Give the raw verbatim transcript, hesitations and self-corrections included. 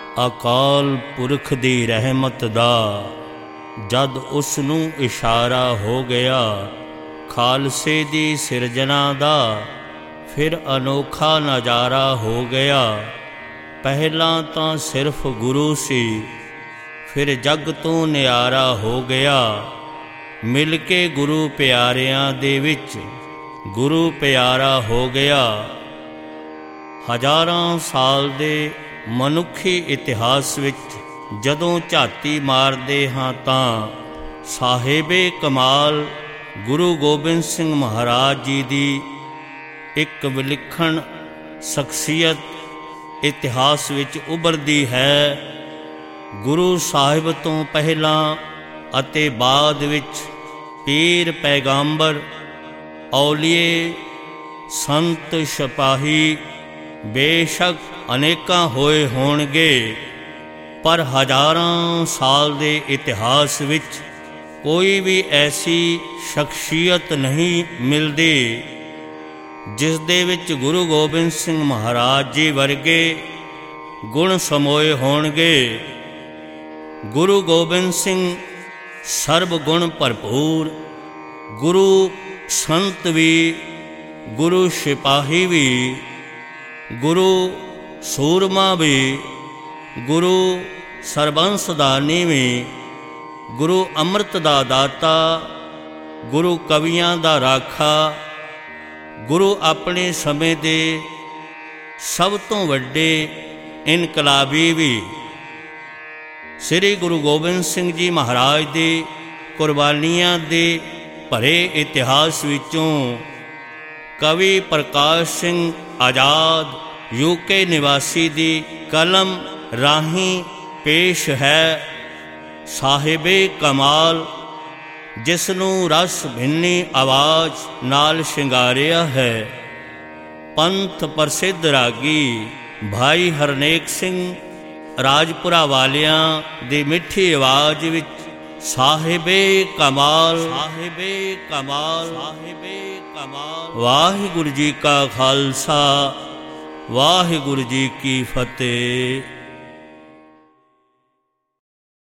ਅਕਾਲ ਪੁਰਖ ਦੀ ਰਹਿਮਤ ਦਾ ਜਦ ਉਸ ਨੂੰ ਇਸ਼ਾਰਾ ਹੋ ਗਿਆ, ਖਾਲਸੇ ਦੀ ਸਿਰਜਣਾ ਦਾ ਫਿਰ ਅਨੋਖਾ ਨਜ਼ਾਰਾ ਹੋ ਗਿਆ। ਪਹਿਲਾਂ ਤਾਂ ਸਿਰਫ ਗੁਰੂ ਸੀ, ਫਿਰ ਜੱਗ ਤੋਂ ਨਿਆਰਾ ਹੋ ਗਿਆ। ਮਿਲ ਕੇ ਗੁਰੂ ਪਿਆਰਿਆਂ ਦੇ ਵਿੱਚ ਗੁਰੂ ਪਿਆਰਾ ਹੋ ਗਿਆ। ਹਜ਼ਾਰਾਂ ਸਾਲ ਦੇ ਮਨੁੱਖੀ ਇਤਿਹਾਸ ਵਿੱਚ ਜਦੋਂ ਝਾਤੀ ਮਾਰਦੇ ਹਾਂ ਤਾਂ ਸਾਹਿਬੇ ਕਮਾਲ ਗੁਰੂ ਗੋਬਿੰਦ ਸਿੰਘ ਮਹਾਰਾਜ ਜੀ ਦੀ ਇੱਕ ਵਿਲੱਖਣ ਸ਼ਖਸੀਅਤ ਇਤਿਹਾਸ ਵਿੱਚ ਉੱਭਰਦੀ ਹੈ। ਗੁਰੂ ਸਾਹਿਬ ਤੋਂ ਪਹਿਲਾਂ ਅਤੇ ਬਾਅਦ ਵਿੱਚ ਪੀਰ ਪੈਗੰਬਰ, ਔਲੀਏ, ਸੰਤ, ਸਿਪਾਹੀ ਬੇਸ਼ੱਕ ਅਨੇਕਾਂ ਹੋਏ ਹੋਣਗੇ, ਪਰ ਹਜ਼ਾਰਾਂ ਸਾਲ ਦੇ ਇਤਿਹਾਸ ਵਿੱਚ ਕੋਈ ਵੀ ਐਸੀ ਸ਼ਖਸੀਅਤ ਨਹੀਂ ਮਿਲਦੀ ਜਿਸ ਦੇ ਵਿੱਚ ਗੁਰੂ ਗੋਬਿੰਦ ਸਿੰਘ ਮਹਾਰਾਜ ਜੀ ਵਰਗੇ ਗੁਣ ਸਮੋਏ ਹੋਣਗੇ। ਗੁਰੂ ਗੋਬਿੰਦ ਸਿੰਘ ਸਰਬ ਗੁਣ ਭਰਪੂਰ, ਗੁਰੂ ਸੰਤ ਵੀ, ਗੁਰੂ ਸਿਪਾਹੀ ਵੀ, ਗੁਰੂ ਸੂਰਮਾ ਵੀ, ਗੁਰੂ ਸਰਬੰਸਦਾਨੀ ਵੀ, ਗੁਰੂ ਅੰਮ੍ਰਿਤ ਦਾ ਦਾਤਾ, ਗੁਰੂ ਕਵੀਆਂ ਦਾ ਰਾਖਾ, ਗੁਰੂ ਆਪਣੇ ਸਮੇਂ ਦੇ ਸਭ ਤੋਂ ਵੱਡੇ ਇਨਕਲਾਬੀ ਵੀ। ਸ੍ਰੀ ਗੁਰੂ ਗੋਬਿੰਦ ਸਿੰਘ ਜੀ ਮਹਾਰਾਜ ਦੇ ਕੁਰਬਾਨੀਆਂ ਦੇ ਭਰੇ ਇਤਿਹਾਸ ਵਿੱਚੋਂ ਕਵੀ ਪ੍ਰਕਾਸ਼ ਸਿੰਘ ਆਜ਼ਾਦ ਯੂਕੇ ਨਿਵਾਸੀ ਦੀ ਕਲਮ ਰਾਹੀਂ ਪੇਸ਼ ਹੈ ਸਾਹਿਬੇ ਕਮਾਲ, ਜਿਸ ਨੂੰ ਰਸ ਭਿੰਨੀ ਆਵਾਜ਼ ਨਾਲ ਸ਼ਿੰਗਾਰਿਆ ਹੈ। ਪੰਥ ਪ੍ਰਸਿੱਧ ਰਾਗੀ ਭਾਈ ਹਰਨੇਕ ਸਿੰਘ ਰਾਜਪੁਰਾ ਵਾਲਿਆਂ ਦੀ ਮਿੱਠੀ ਆਵਾਜ਼ ਵਿੱਚ ਸਾਹਿਬੇ ਕਮਾਲ, ਸਾਹਿਬੇ ਕਮਾਲ, ਸਾਹਿਬੇ ਕਮਾਲ। ਵਾਹਿਗੁਰੂ ਜੀ ਕਾ ਖਾਲਸਾ, ਵਾਹਿਗੁਰੂ ਜੀ ਕੀ ਫਤਿਹ।